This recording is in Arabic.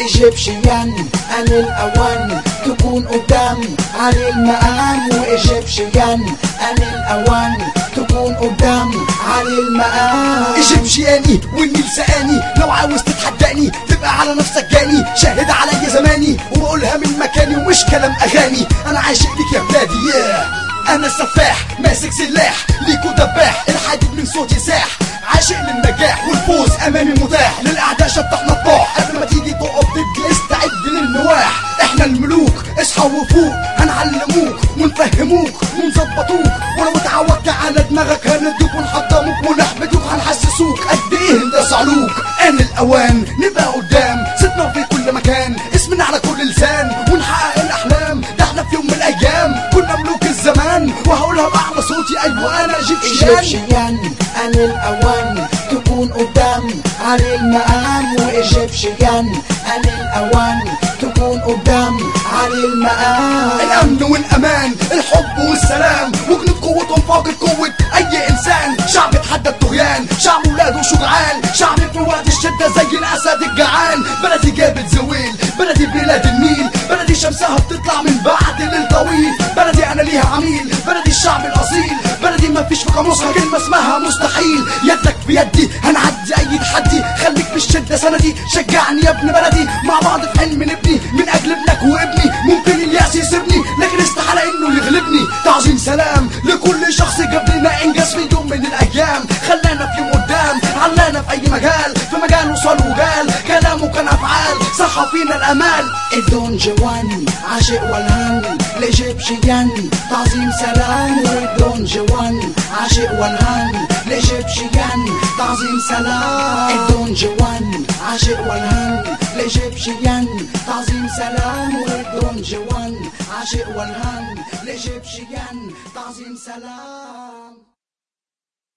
ايجيبشيان ان الاوان تكون قدامي علي المقام، وايجيبشيان ان الاوان تكون قدامي علي المقام. ايجيبشياني والنيل سقاني، لو عاوز تتحداني تبقى على نفسك جاني، شاهد عليا زماني وبقولها من مكاني ومش كلام اغاني. انا عاشق ليك يا بلادي انا سفاح ماسك سلاح ليكو دباح، الحديد من صوتي ساح، عاشق للنجاح والفوز امامي متاح، للاعداء شطح نطاح، قبل ما تيجي تقف ضدي استعد للنواح. احنا الملوك اصحى وفوق، هنعلموك ونفهموك ونظبطوك، ولو اتعودت على دماغك هندوك ونحطموك ونحبطوك، هنحسسوك قد ايه انت صعلوك. ان الاوان نبقى قدام صوتنا في كل مكان، اسمنا على كل لسان ونحقق الاحلام، ده احنا في يوم من الايام كنا ملوك الزمان، وهقولها باعلى صوتي ايوه انا ايجيبشيان ان الاوان تكون قدامي علي المقام، وايجيبشيان ان الاوان تكون قدامي علي المقام. الامن والامان الحب والسلام، وجنود قوتهم فاقد قوه اي انسان، شعب اتحدى الطغيان، شعب ولاده شجعان، شعب في وقت الشده زي الاسد الجعان. بلدي جابت زويل، بلدي بلاد النيل، بلدي شمسها بتطلع من بعد ليل طويل، بلدي انا ليها عميل، بلدي الشعب الاصيل، بلدي ما فيش في قاموسها كلمه اسمها مستحيل. يدك بيدي هنعدي اي تحدي، خليك في الشده سندي، شجعني يا ابن بلدي، مع بعض في حلم نبني من اجل ابنك وابني. ممكن الياس يسيبني لكن استحاله انه يغلبني. تعظيم سلام لكل شخص جاب لنا انجاز في يوم من الايام، خلانا في يوم قدام، علانا في اي مجال، في مجال وصل وجال، كلامه كان افعال صح فينا الامال. الدون جواني عاشق والهاني الايجيبشيان تعظيم سلام، والدون جواني عاشق والهاني الايجيبشيان تعظيم سلام. الدون جواني عاشق والهاني الايجيبشيان تعظيم سلام، والدون جواني عاشق والهاني الايجيبشيان تعظيم سلام.